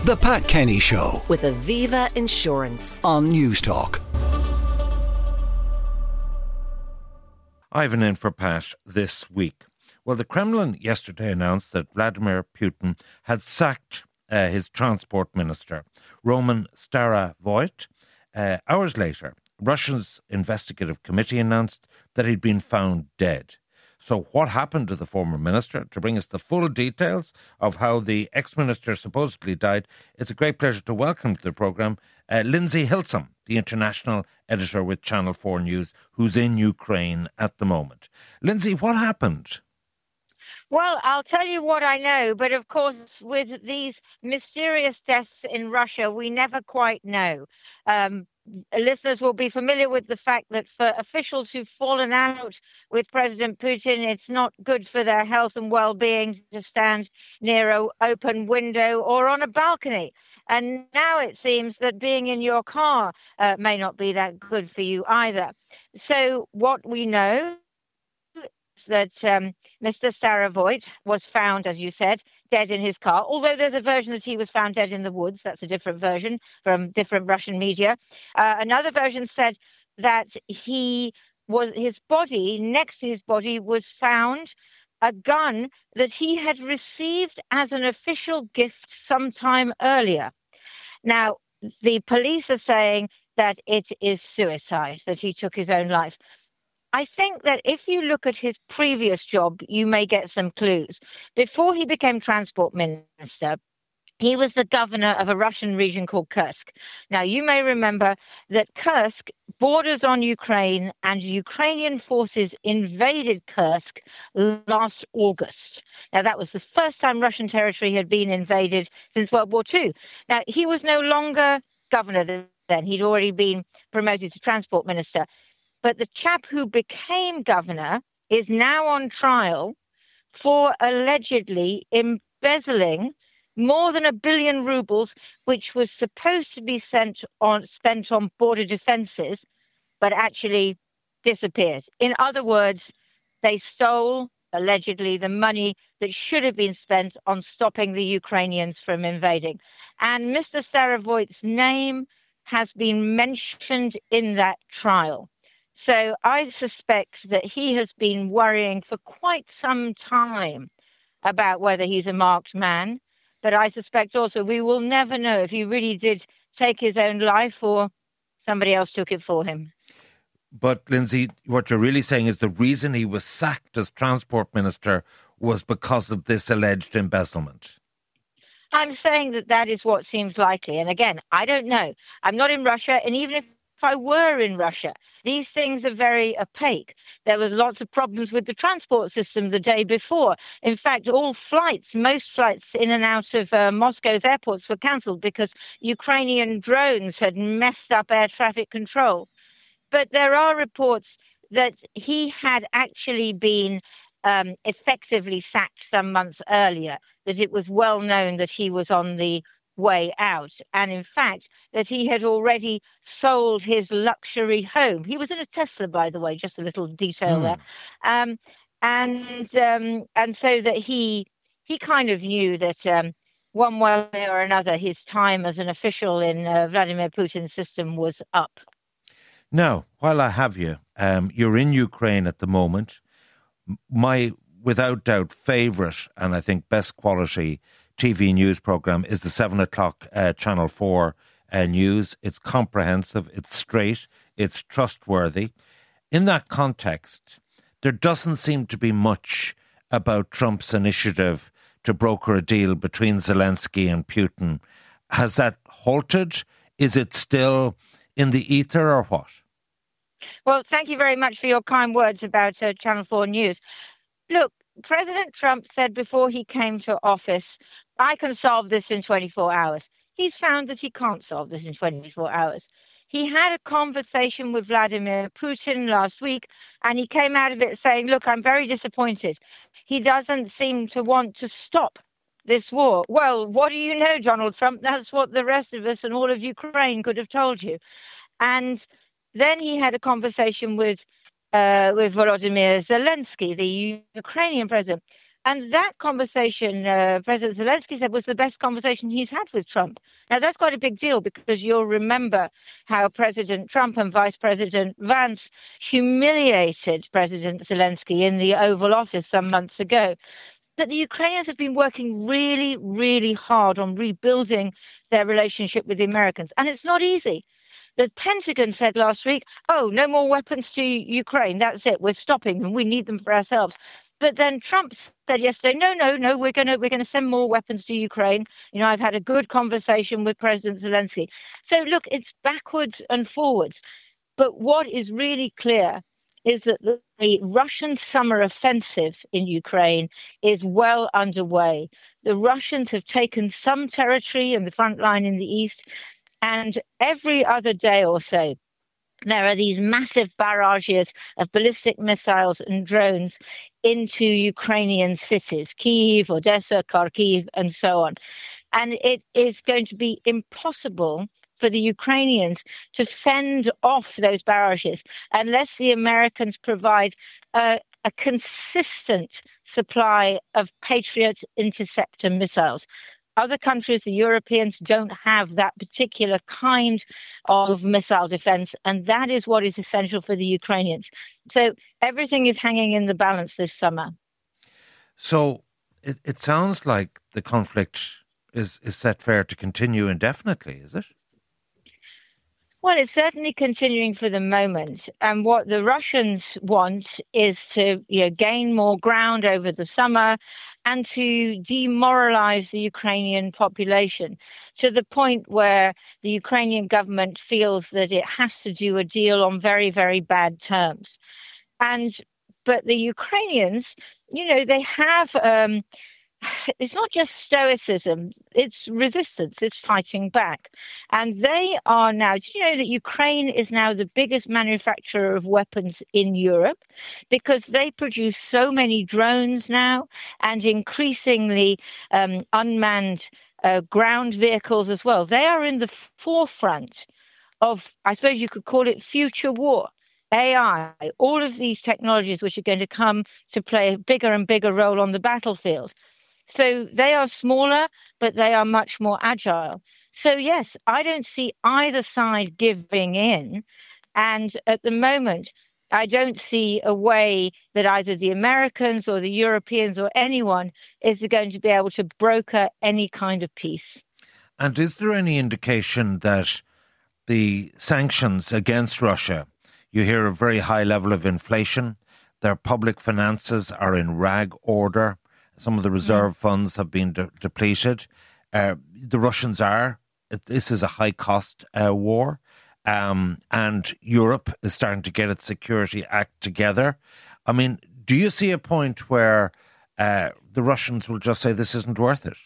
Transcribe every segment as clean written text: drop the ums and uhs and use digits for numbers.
The Pat Kenny Show with Aviva Insurance on Newstalk. Ivan in for Pat this week. Well, the Kremlin yesterday announced that Vladimir Putin had sacked his transport minister, Roman Starovoyt. Hours later, Russia's investigative committee announced that he'd been found dead. So what happened to the former minister? To bring us the full details of how the ex-minister supposedly died, it's a great pleasure to welcome to the programme Lindsay Hilsum, the international editor with Channel 4 News, who's in Ukraine at the moment. Lindsay, what happened? Well, I'll tell you what I know, but of course, with these mysterious deaths in Russia, we never quite know. Listeners will be familiar with the fact that for officials who've fallen out with President Putin, it's not good for their health and well-being to stand near an open window or on a balcony. And now it seems that being in your car may not be that good for you either. So what we know that Mr. Starovoyt was found, as you said, dead in his car, although there's a version that he was found dead in the woods. That's a different version from different Russian media. Another version said that his body, next to his body, was found a gun that he had received as an official gift sometime earlier. Now, the police are saying that it is suicide, that he took his own life. I think that if you look at his previous job, you may get some clues. Before he became transport minister, he was the governor of a Russian region called Kursk. Now, you may remember that Kursk borders on Ukraine, and Ukrainian forces invaded Kursk last August. Now, that was the first time Russian territory had been invaded since World War II. Now, he was no longer governor then. He'd already been promoted to transport minister. But the chap who became governor is now on trial for allegedly embezzling more than 1 billion rubles, which was supposed to be spent on border defences, but actually disappeared. In other words, they stole, allegedly, the money that should have been spent on stopping the Ukrainians from invading. And Mr. Starovoyt's name has been mentioned in that trial. So I suspect that he has been worrying for quite some time about whether he's a marked man. But I suspect also we will never know if he really did take his own life or somebody else took it for him. But, Lindsay, what you're really saying is the reason he was sacked as transport minister was because of this alleged embezzlement. I'm saying that is what seems likely. And again, I don't know. I'm not in Russia. And even if I were in Russia, these things are very opaque. There were lots of problems with the transport system the day before. In fact, most flights in and out of Moscow's airports were cancelled because Ukrainian drones had messed up air traffic control. But there are reports that he had actually been effectively sacked some months earlier, that it was well known that he was on the way out, and in fact that he had already sold his luxury home. He was in a Tesla, by the way, just a little detail there. And so that he kind of knew that one way or another his time as an official in Vladimir Putin's system was up. Now, while I have you, you're in Ukraine at the moment. My, without doubt, favourite and I think best quality TV news programme is the 7 o'clock Channel 4 news. It's comprehensive, it's straight, it's trustworthy. In that context, there doesn't seem to be much about Trump's initiative to broker a deal between Zelensky and Putin. Has that halted? Is it still in the ether or what? Well, thank you very much for your kind words about Channel 4 News. Look, President Trump said before he came to office, I can solve this in 24 hours. He's found that he can't solve this in 24 hours. He had a conversation with Vladimir Putin last week, and he came out of it saying, look, I'm very disappointed. He doesn't seem to want to stop this war. Well, what do you know, Donald Trump? That's what the rest of us and all of Ukraine could have told you. And then he had a conversation with Volodymyr Zelensky, the Ukrainian president. And that conversation, President Zelensky said, was the best conversation he's had with Trump. Now, that's quite a big deal because you'll remember how President Trump and Vice President Vance humiliated President Zelensky in the Oval Office some months ago. That the Ukrainians have been working really, really hard on rebuilding their relationship with the Americans. And it's not easy. The Pentagon said last week, oh, no more weapons to Ukraine. That's it. We're stopping them. We need them for ourselves. But then Trump said yesterday, no, we're going to send more weapons to Ukraine. I've had a good conversation with President Zelensky. So, look, it's backwards and forwards. But what is really clear is that the Russian summer offensive in Ukraine is well underway. The Russians have taken some territory in the front line in the east, and every other day or so, there are these massive barrages of ballistic missiles and drones into Ukrainian cities, Kyiv, Odessa, Kharkiv, and so on. And it is going to be impossible for the Ukrainians to fend off those barrages unless the Americans provide a consistent supply of Patriot interceptor missiles. Other countries, the Europeans, don't have that particular kind of missile defense, and that is what is essential for the Ukrainians. So everything is hanging in the balance this summer. So it sounds like the conflict is set fair to continue indefinitely, is it? Well, it's certainly continuing for the moment. And what the Russians want is to gain more ground over the summer and to demoralize the Ukrainian population to the point where the Ukrainian government feels that it has to do a deal on very, very bad terms. But the Ukrainians, they have... it's not just stoicism, it's resistance, it's fighting back. And they are now, do you know that Ukraine is now the biggest manufacturer of weapons in Europe because they produce so many drones now and increasingly unmanned ground vehicles as well. They are in the forefront of, I suppose you could call it future war. AI, all of these technologies which are going to come to play a bigger and bigger role on the battlefield. So they are smaller, but they are much more agile. So, yes, I don't see either side giving in. And at the moment, I don't see a way that either the Americans or the Europeans or anyone is going to be able to broker any kind of peace. And is there any indication that the sanctions against Russia, you hear a very high level of inflation, their public finances are in rag order, some of the reserve funds have been depleted. The Russians this is a high-cost war, and Europe is starting to get its security act together. I mean, do you see a point where the Russians will just say this isn't worth it?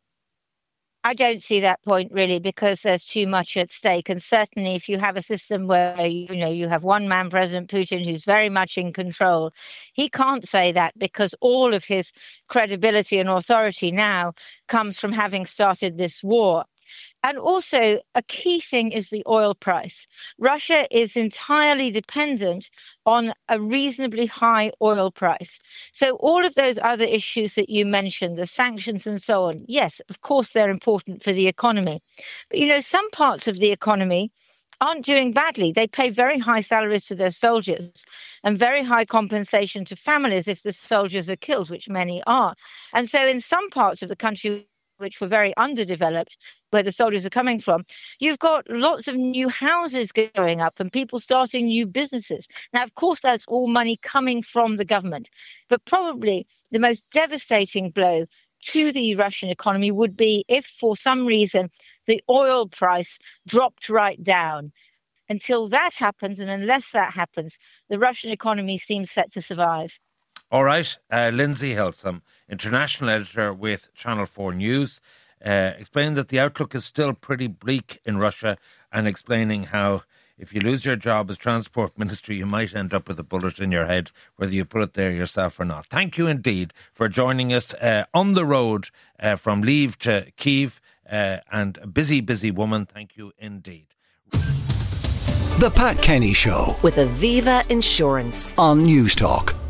I don't see that point really because there's too much at stake. And certainly if you have a system where, you have one man, President Putin, who's very much in control, he can't say that because all of his credibility and authority now comes from having started this war. And also, a key thing is the oil price. Russia is entirely dependent on a reasonably high oil price. So all of those other issues that you mentioned, the sanctions and so on, yes, of course, they're important for the economy. But, some parts of the economy aren't doing badly. They pay very high salaries to their soldiers and very high compensation to families if the soldiers are killed, which many are. And so in some parts of the country, which were very underdeveloped, where the soldiers are coming from, you've got lots of new houses going up and people starting new businesses. Now, of course, that's all money coming from the government. But probably the most devastating blow to the Russian economy would be if, for some reason, the oil price dropped right down. Until that happens, and unless that happens, the Russian economy seems set to survive. All right, Lindsay Hilsum, international editor with Channel 4 News, explained that the outlook is still pretty bleak in Russia and explaining how if you lose your job as transport minister, you might end up with a bullet in your head, whether you put it there yourself or not. Thank you indeed for joining us on the road from Lviv to Kyiv, and a busy, busy woman. Thank you indeed. The Pat Kenny Show with Aviva Insurance on News Talk.